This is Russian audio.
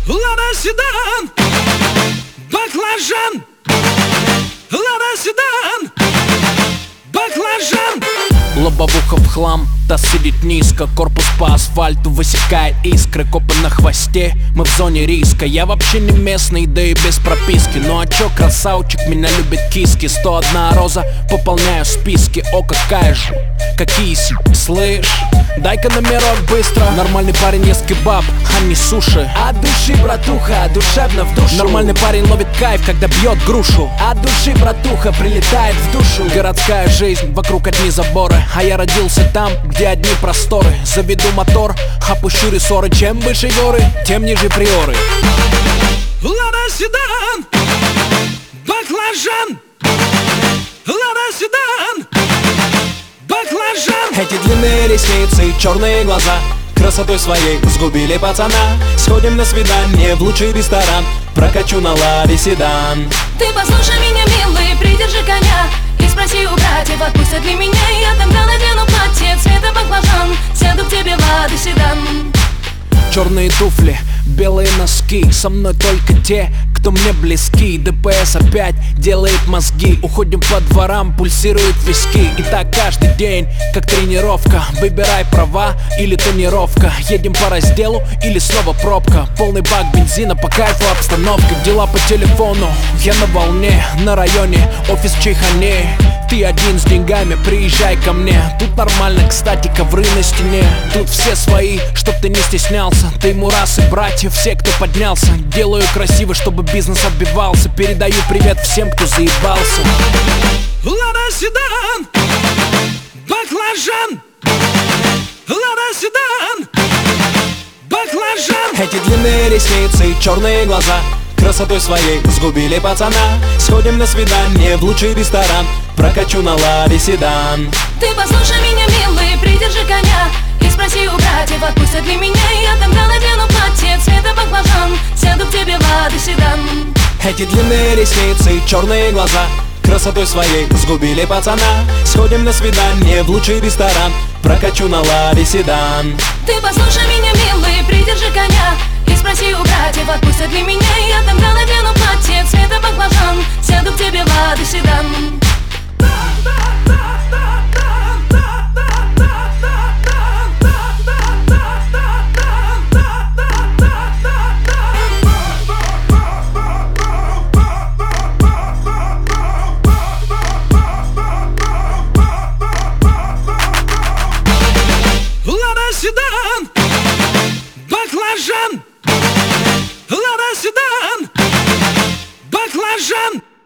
Лада седан, баклажан. Лада седан, баклажан. Лобовуха в хлам, таз сидит низко, корпус по асфальту высекает искры. Копы на хвосте, мы в зоне риска. Я вообще не местный, да и без прописки. Ну а чё, красавчик, меня любят киски. 101 роза, пополняю списки. О, какая же, какие слышь, дай-ка номерок быстро. Нормальный парень ест кебаб, а не суши. От души, братуха, душевно в душу. Нормальный парень ловит кайф, когда бьет грушу. От души, братуха, прилетает в душу. Городская жизнь, вокруг одни заборы, а я родился там, где одни просторы. Заведу мотор, опущу рессоры. Чем выше горы, тем ниже приоры. Лада седан, баклажан. Лада седан, баклажан. Эти длинные ресницы, черные глаза красотой своей сгубили пацана. Сходим на свидание в лучший ресторан, прокачу на ладе седан. Ты послушай меня, милый, придержи коня и спроси у братьев, отпустят ли меня. Я тогда надену платье цвета баклажан, сяду к тебе в Лада седан. Черные туфли, белые носки, со мной только те, кто мне близки. ДПС опять делает мозги, уходим по дворам, пульсируют виски. И так каждый день, как тренировка. Выбирай права или тонировка. Едем по разделу или снова пробка. Полный бак бензина, по кайфу обстановка. Дела по телефону, я на волне. На районе, офис в Чайхане. Ты один с деньгами, приезжай ко мне. Тут нормально, кстати, ковры на стене. Тут все свои, чтоб ты не стеснялся. Ты мурасы, братья, все, кто поднялся. Делаю красиво, чтобы бизнес отбивался. Передаю привет всем, кто заебался. Лада седан, баклажан. Лада седан, баклажан. Эти длинные ресницы, черные глаза красотой своей сгубили пацана. Сходим на свидание в лучший ресторан, прокачу на ладе седан. Ты послушай меня, милый, придержи коня и спроси у братьев, отпустят ли меня. Я тогда надену платье цвета баклажан, сяду к тебе в Лада седан. Эти длинные ресницы, черные глаза красотой своей сгубили пацана. Сходим на свидание в лучший ресторан, прокачу на ладе седан. Ты послушай меня, милый, придержи коня и спроси у братьев, отпустят ли меня. Я тогда надену платье цвета баклажан, сяду к тебе в Лада седан. Лада седан, баклажан. Лада седан, баклажан.